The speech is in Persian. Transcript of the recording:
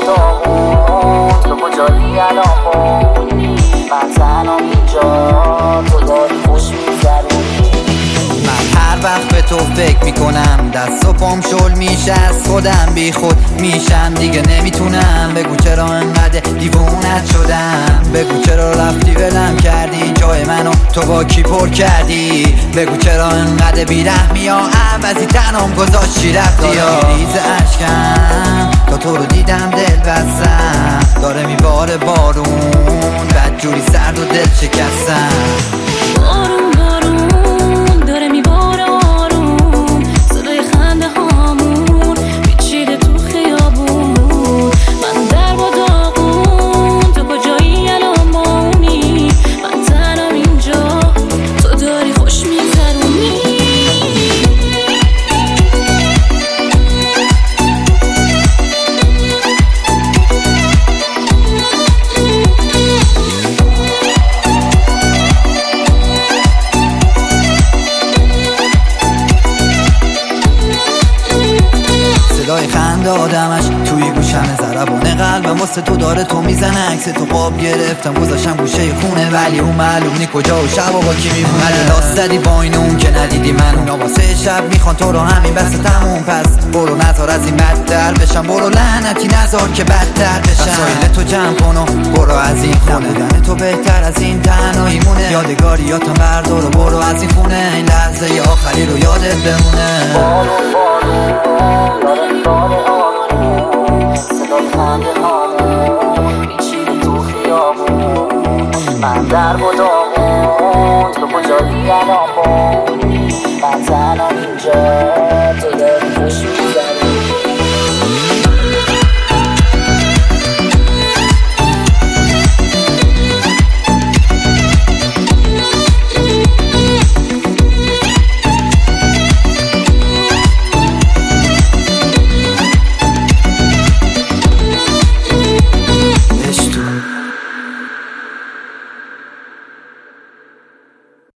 داغون تو کجایی الان من تنم اینجا تو داری خوش میگذرونی. من هر وقت به تو فکر میکنم دست و پام شل میشه از خودم، بی خود میشم دیگه نمیتونم. بگو چرا انقدر دیوونت شدم، بگو چرا رفتی ولم کردی، جای منو تو با کی پر کردی. بگو چرا انقدر بیرحمی یا عوضی تنم گذاشتی رفتی. ریز اشکم تا تو رو دیدم دل بستم، داره میباره بارون بدجوری سرد و دل شکستم. بارون بارون داره میباره آروم، صدای خنده هامون پیچیده تو خیابون. من در با داغون تو کجایی الان ماونی، من تنم اینجا تو داری خوش میگذرونی. صدای خنده آدمش توی گوشم، ضربان قلبم واسه تو داره تو میزنه. عکس تو قاب گرفتم گذاشتم گوشه خونه، ولی اون معلوم نی کجا و شب و با کی میمونه. من لاست زدی با این اون که ندیدی من، اونا واسه شب میخوان تو رو همین بسته تموم. پس برو نذار از این بدتر بشم، برو لعنتی نذار که بدتر بشم. وسایل تو جمع کن و برو از این خونه، بودن تو بهتر از این تنهایی مونه. یادگاریاتم بردار و برو از این خونه، این لحظه آخری رو یادت بمونه. بارون بارون داره میباره آروم، صدای خنده هامون پیچیده تو خیابون. من در با داغون تو کجایی الان من تنم اینجا تو داری خوش